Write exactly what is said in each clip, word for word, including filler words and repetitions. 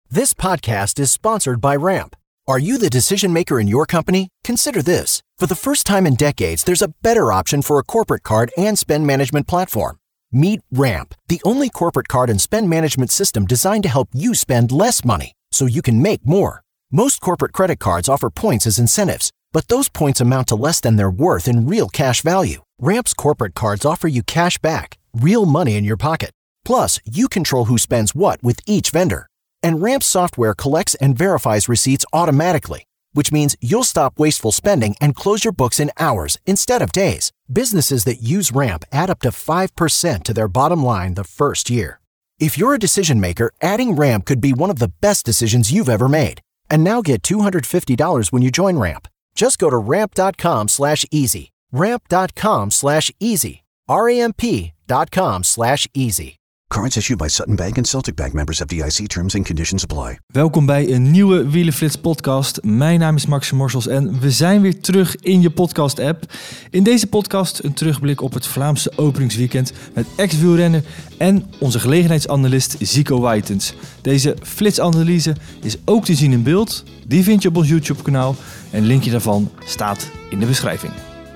This podcast is sponsored by Ramp. Are you the decision maker in your company? Consider this. For the first time in decades, there's a better option for a corporate card and spend management platform. Meet Ramp, the only corporate card and spend management system designed to help you spend less money so you can make more. Most corporate credit cards offer points as incentives, but those points amount to less than their worth in real cash value. Ramp's corporate cards offer you cash back, real money in your pocket. Plus, you control who spends what with each vendor. And Ramp's software collects and verifies receipts automatically, which means you'll stop wasteful spending and close your books in hours instead of days. Businesses that use Ramp add up to five percent to their bottom line the first year. If you're a decision maker, adding Ramp could be one of the best decisions you've ever made. And now get two hundred fifty dollars when you join Ramp. Just go to ramp.com slash easy. Ramp.com slash easy. R-A-M-P.com slash easy. Cards issued by Sutton Bank and Celtic Bank, members F D I C. Terms and conditions apply. Welkom bij een nieuwe Wielenflits podcast. Mijn naam is Max Morsels en we zijn weer terug in je podcast app. In deze podcast een terugblik op het Vlaamse openingsweekend met ex-wielrenner en onze gelegenheidsanalist Zico Wijtens. Deze flitsanalyse is ook te zien in beeld. Die vind je op ons YouTube kanaal en linkje daarvan staat in de beschrijving.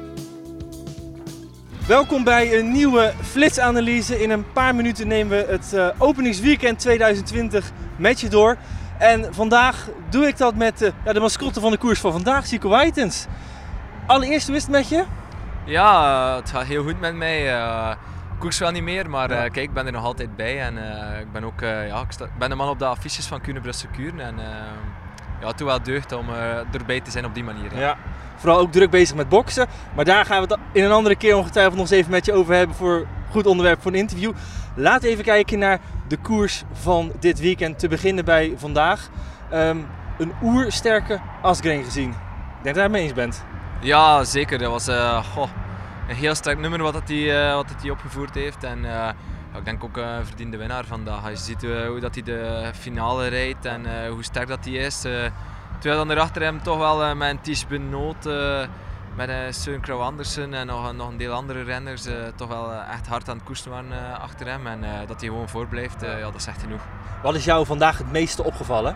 Welkom bij een nieuwe flitsanalyse. In een paar minuten nemen we het uh, openingsweekend twintig twintig met je door. En vandaag doe ik dat met uh, ja, de mascotte van de koers van vandaag, Zico Wijtens. Allereerst, hoe is het met je? Ja, uh, het gaat heel goed met mij. Uh, ik koers wel niet meer, maar uh, kijk, ik ben er nog altijd bij. En uh, ik ben ook uh, ja, ik sta, ben de man op de affiches van Kuurne Brussel Kuurne. En uh, ja, het doet wel deugd om uh, erbij te zijn op die manier. Ja. Ja. Vooral ook druk bezig met boksen. Maar daar gaan we het in een andere keer ongetwijfeld nog eens even met je over hebben voor een goed onderwerp voor een interview. Laten we even kijken naar de koers van dit weekend. Te beginnen bij vandaag. Um, een oersterke Asgreen gezien. Ik denk dat je het mee eens bent. Ja, zeker. Dat was uh, goh, een heel sterk nummer wat hij uh, wat hij opgevoerd heeft. En uh, ja, ik denk ook een verdiende winnaar vandaag. Als je ziet uh, hoe dat hij de finale rijdt en uh, hoe sterk dat hij is. Uh, Terwijl dan erachter hem toch wel uh, met een Ties Benoot, uh, met uh, Søren Kragh Andersen en nog, nog een deel andere renners uh, toch wel uh, echt hard aan het koersen waren uh, achter hem. En uh, dat hij gewoon voorblijft, uh, ja, dat is echt genoeg. Wat is jou vandaag het meeste opgevallen?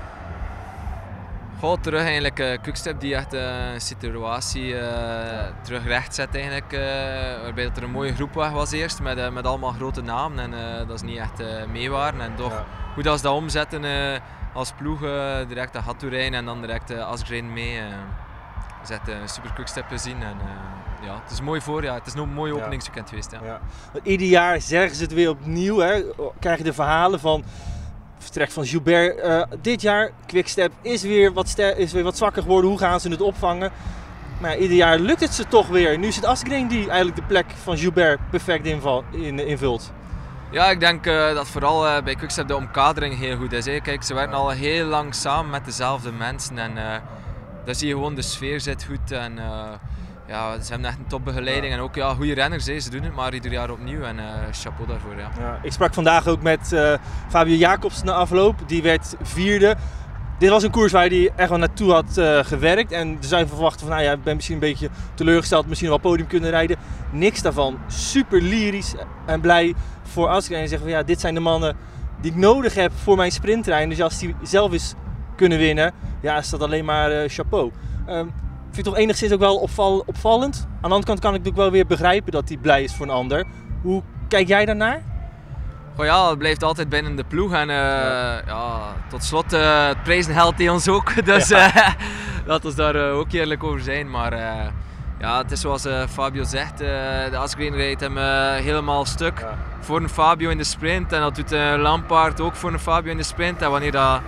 Goh, terug eigenlijk uh, Quickstep die echt uh, een situatie uh, terug recht zet eigenlijk. Uh, waarbij dat er een mooie groep was eerst met, uh, met allemaal grote namen en uh, dat is niet echt uh, mee waren. En toch, ja. Hoe dat ze dat omzetten uh, als ploeg, uh, direct de Hattourijn en dan direct uh, Asgreen mee. Uh, is echt een super Quickstep gezien. En, uh, ja, het is mooi voor, ja. Het is een mooie openingsweekend geweest. Ja. Ja. Ieder jaar zeggen ze het weer opnieuw, hè. Krijg je de verhalen van vertrek van Gilbert. Uh, dit jaar, Quickstep is weer, wat ster- is weer wat zwakker geworden. Hoe gaan ze het opvangen? Maar ja, ieder jaar lukt het ze toch weer. Nu is het Asgreen die eigenlijk de plek van Gilbert perfect inval- in, invult. Ja, ik denk uh, dat vooral uh, bij Quickstep de omkadering heel goed is. Hè. Kijk, ze werken al heel lang samen met dezelfde mensen. En uh, daar zie je gewoon, de sfeer zit goed. En, uh, ja, ze hebben echt een topbegeleiding. Ja. En ook ja, goede renners, hè. Ze doen het maar ieder jaar opnieuw. En uh, chapeau daarvoor. Ja. Ja, ik sprak vandaag ook met uh, Fabio Jacobs na afloop. Die werd vierde. Dit was een koers waar hij echt wel naartoe had uh, gewerkt. En er zijn verwachten van, nou ja, ik ben misschien een beetje teleurgesteld. Misschien wel podium kunnen rijden. Niks daarvan. Super lyrisch en blij voor Asgreen. En zeggen van, ja, dit zijn de mannen die ik nodig heb voor mijn sprinttrein. Dus als die zelf eens kunnen winnen, ja, is dat alleen maar uh, chapeau. Um, vind je toch enigszins ook wel opval, opvallend? Aan de andere kant kan ik natuurlijk wel weer begrijpen dat hij blij is voor een ander. Hoe kijk jij daarnaar? Oh ja, het blijft altijd binnen de ploeg en uh, ja. Ja, tot slot uh, het prijzen helpt hij ons ook, dus ja. uh, laten we daar uh, ook eerlijk over zijn. Maar uh, ja, het is zoals uh, Fabio zegt, uh, de Asgreen rijdt hem uh, helemaal stuk ja. Voor een Fabio in de sprint en dat doet uh, Lampaard ook voor een Fabio in de sprint. En wanneer dat,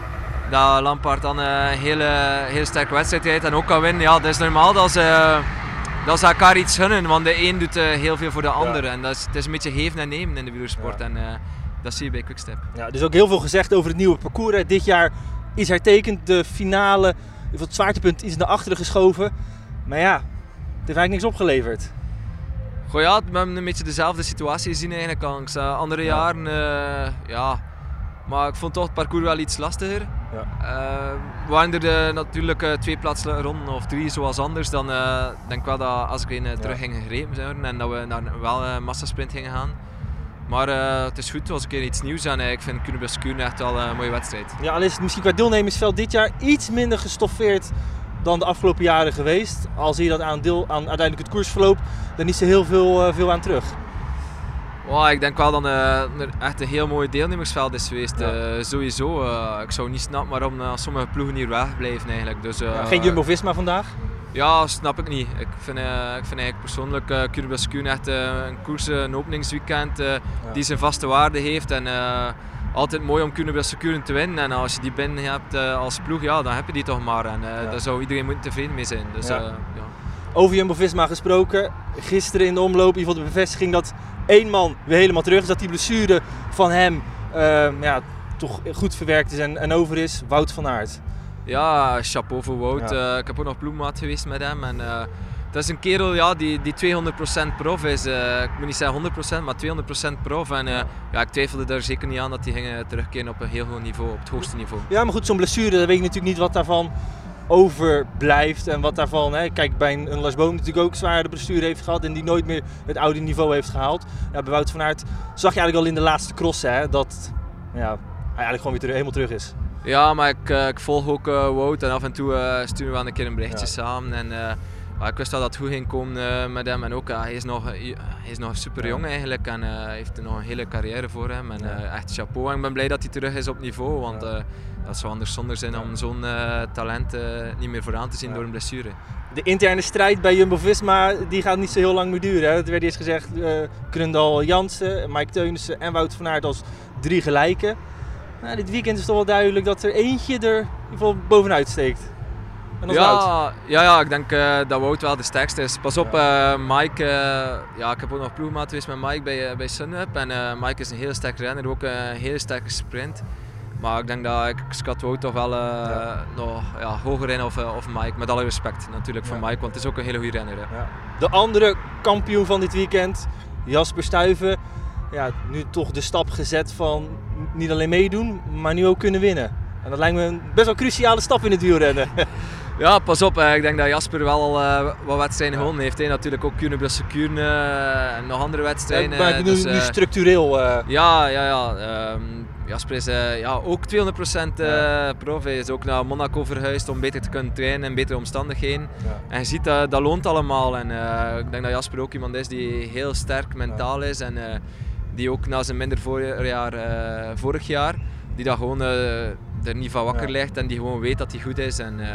dat Lampaard dan een hele, hele sterke wedstrijd rijdt en ook kan winnen, ja, dat is normaal dat ze... Uh, Dat ze elkaar iets gunnen, want de een doet uh, heel veel voor de ander. Ja. En dat is, het is een beetje geven en nemen in de wielersport. Ja. En uh, dat zie je bij Quickstep. Ja, er is ook heel veel gezegd over het nieuwe parcours. Dit jaar is hertekend, de finale, het zwaartepunt is naar achteren geschoven. Maar ja, het heeft eigenlijk niks opgeleverd. Goh ja, we hebben een beetje dezelfde situatie gezien eigenlijk als uh, andere ja. jaren. Uh, ja. Maar ik vond toch het parcours wel iets lastiger. Ja. Uh, waren er de, natuurlijk uh, twee plaatsronden of drie zoals anders, dan uh, denk ik wel dat Asgreen uh, terug ja. ging gegrepen zijn en dat we naar wel een uh, massasprint gingen gaan. Maar uh, het is goed, het was een keer iets nieuws en uh, ik vind Kuurne-Bussekuurne echt wel uh, een mooie wedstrijd. Ja, al is het misschien qua deelnemersveld dit jaar iets minder gestoffeerd dan de afgelopen jaren geweest. Al zie je dat aan, deel, aan uiteindelijk het koersverloop er niet zo heel veel, uh, veel aan terug. Wow, ik denk wel dat uh, er echt een heel mooi deelnemersveld is geweest. Ja. Uh, sowieso. Uh, ik zou niet snappen waarom uh, sommige ploegen hier wegblijven eigenlijk. Dus, uh, ja, geen Jumbo-Visma vandaag? Ja, snap ik niet. Ik vind, uh, ik vind eigenlijk persoonlijk uh, Kuurne-Bussekuurne echt uh, een koers, uh, een openingsweekend uh, ja. die zijn vaste waarde heeft. En, uh, altijd mooi om Kuurne-Bussekuurne te winnen. En als je die binnen hebt uh, als ploeg, ja, dan heb je die toch maar. En uh, ja. daar zou iedereen moeten tevreden mee zijn. Dus, ja. Uh, ja. Over Jumbo-Visma gesproken. Gisteren in de omloop, in ieder geval de bevestiging dat één man weer helemaal terug is. Dat die blessure van hem uh, ja, toch goed verwerkt is en, en over is. Wout van Aert. Ja, chapeau voor Wout. Ja. Uh, ik heb ook nog ploegmaat geweest met hem. En, uh, dat is een kerel ja, die, die tweehonderd procent prof is. Uh, ik moet niet zeggen honderd procent, maar tweehonderd procent prof. En uh, ja, ik twijfelde daar zeker niet aan dat hij ging terugkeren op een heel hoog niveau, op het hoogste niveau. Ja, maar goed, zo'n blessure, dan weet je natuurlijk niet wat daarvan overblijft. En wat daarvan, hè, kijk, bij een, een Lars Boom die natuurlijk ook zware blessure heeft gehad en die nooit meer het oude niveau heeft gehaald. Ja, bij Wout van Aert zag je eigenlijk al in de laatste crossen hè, dat ja, hij eigenlijk gewoon weer terug, helemaal terug is. Ja, maar ik, uh, ik volg ook uh, Wout en af en toe uh, sturen we wel een keer een berichtje ja. samen. En, uh, ja, ik wist wel dat het goed ging komen uh, met hem en ook uh, hij is nog, uh, hij is nog super jong ja. eigenlijk en uh, heeft er nog een hele carrière voor hem. En uh, echt chapeau en ik ben blij dat hij terug is op niveau, want uh, dat zou anders zonde zijn om zo'n uh, talent uh, niet meer vooraan te zien ja. door een blessure. De interne strijd bij Jumbo-Visma die gaat niet zo heel lang meer duren. Hè. Het werd eerst gezegd uh, Krundal Jansen, Mike Teunissen en Wout van Aert als drie gelijken. Nou, dit weekend is toch wel duidelijk dat er eentje er in ieder geval bovenuit steekt. En dat is ja, Wout. Ja, ja, ik denk uh, dat Wout wel de sterkste is. Pas op, uh, Mike. Uh, ja, ik heb ook nog ploegmaat geweest met Mike bij, uh, bij Sunweb. En uh, Mike is een heel sterk renner, ook een hele sterke sprint. Maar ik denk dat ik schat Wout toch wel uh, ja. nog ja, hoger in of, uh, of Mike. Met alle respect natuurlijk voor ja. Mike, want het is ook een hele goede renner. Ja. De andere kampioen van dit weekend, Jasper Stuyven. Ja, nu toch de stap gezet van niet alleen meedoen, maar nu ook kunnen winnen. En dat lijkt me een best wel cruciale stap in het wielrennen. Ja, pas op. Ik denk dat Jasper wel al uh, wat wedstrijden ja. gewonnen heeft. He. Natuurlijk ook Kuurne-Bussekuurne uh, en nog andere wedstrijden. Ja, maar nu, dus, uh, nu structureel. Uh... Ja, ja, ja. Um, Jasper is uh, ja, ook tweehonderd procent uh, ja. prof. Hij is ook naar Monaco verhuisd om beter te kunnen trainen in betere omstandigheden. Ja. En je ziet dat dat loont allemaal. En uh, ik denk dat Jasper ook iemand is die heel sterk mentaal is. En, uh, die ook na zijn minder voorjaar, uh, vorig jaar, die dat gewoon uh, er niet van wakker ja. ligt en die gewoon weet dat hij goed is. En, uh,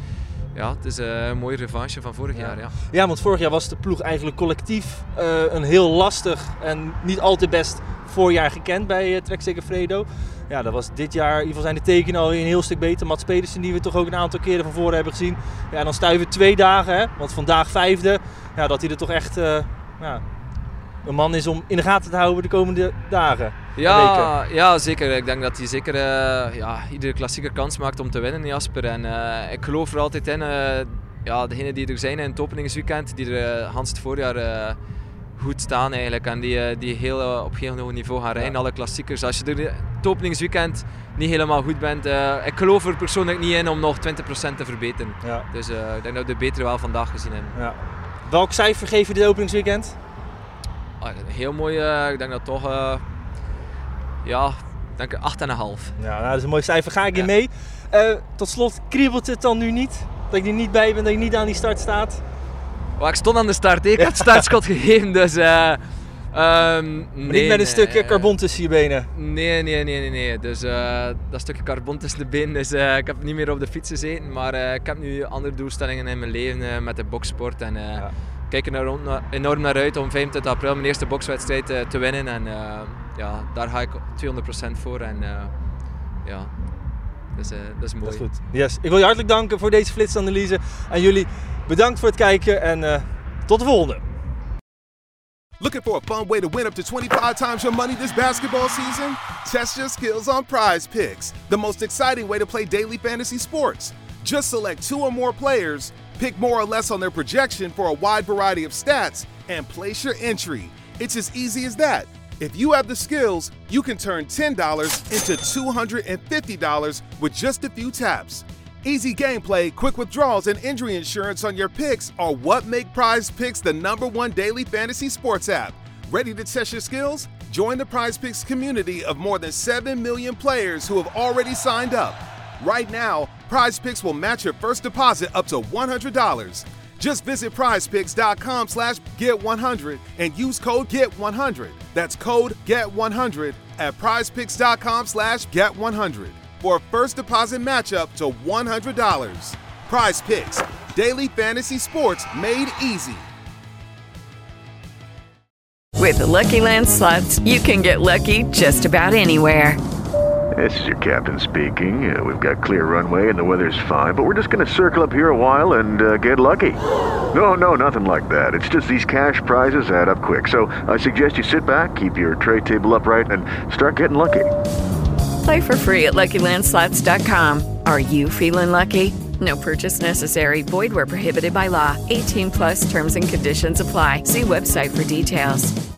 ja, het is uh, een mooie revanche van vorig ja. jaar. Ja. ja, want vorig jaar was de ploeg eigenlijk collectief uh, een heel lastig en niet al te best voorjaar gekend bij uh, Trek Segafredo. Ja, dat was dit jaar, in ieder geval zijn de tekenen al een heel stuk beter. Mats Pedersen die we toch ook een aantal keren van voren hebben gezien. Ja, dan Stuyven twee dagen, hè, want vandaag vijfde, ja, dat hij er toch echt... Uh, ja, een man is om in de gaten te houden de komende dagen. Ja, ja, zeker. Ik denk dat hij zeker uh, ja, iedere klassieker kans maakt om te winnen, Jasper. En uh, ik geloof er altijd in, uh, ja, degenen die er zijn in het openingsweekend, die er uh, Hans het voorjaar uh, goed staan eigenlijk. En die, uh, die heel, uh, op heel hoog niveau gaan rijden, ja. alle klassiekers. Als je er het openingsweekend niet helemaal goed bent, uh, ik geloof er persoonlijk niet in om nog twintig procent te verbeteren. Ja. Dus uh, ik denk dat we de betere wel vandaag gezien hebben. Ja. Welk cijfer geef je dit openingsweekend? Heel mooi, uh, ik denk dat toch, uh, ja, ik denk acht komma vijf. Ja, nou, dat is een mooi cijfer, ga ik ja. in mee. Uh, tot slot, kriebelt het dan nu niet? Dat ik er niet bij ben, dat je niet aan die start staat? Oh, ik stond aan de start, ik had het startschot gegeven, dus... Uh, um, nee, niet met een stukje uh, carbon tussen je benen? Nee, nee, nee, nee, nee. Dus uh, dat stukje carbon tussen de benen, dus uh, ik heb niet meer op de fiets gezeten, maar uh, ik heb nu andere doelstellingen in mijn leven uh, met de boksport en... Uh, ja. Ik kijk er enorm naar uit om vijfentwintig april mijn eerste bokswedstrijd uh, te winnen. En uh, ja, daar ga ik tweehonderd procent voor. En uh, ja, dus, uh, dat is mooi. Dat is goed. Yes. Ik wil je hartelijk danken voor deze flitsanalyse. En jullie bedankt voor het kijken en uh, tot de volgende. Looking for a fun way to win up to twenty-five times your money this basketball season? Test your skills on Prize Picks, the most exciting way to play daily fantasy sports. Just select two or more players, pick more or less on their projection for a wide variety of stats, and place your entry. It's as easy as that. If you have the skills, you can turn ten dollars into two hundred fifty dollars with just a few taps. Easy gameplay, quick withdrawals, and injury insurance on your picks are what make Prize Picks the number one daily fantasy sports app. Ready to test your skills? Join the PrizePicks community of more than seven million players who have already signed up. Right now, PrizePicks will match your first deposit up to one hundred dollars. Just visit prizepicks.com slash get 100 and use code get one hundred. That's code get one hundred at prizepicks.com slash get 100 for a first deposit match up to one hundred dollars. PrizePicks, daily fantasy sports made easy. With the Lucky Land Slots, you can get lucky just about anywhere. This is your captain speaking. Uh, we've got clear runway and the weather's fine, but we're just going to circle up here a while and uh, get lucky. No, no, nothing like that. It's just these cash prizes add up quick. So I suggest you sit back, keep your tray table upright, and start getting lucky. Play for free at Lucky Land Slots dot com. Are you feeling lucky? No purchase necessary. Void where prohibited by law. eighteen plus terms and conditions apply. See website for details.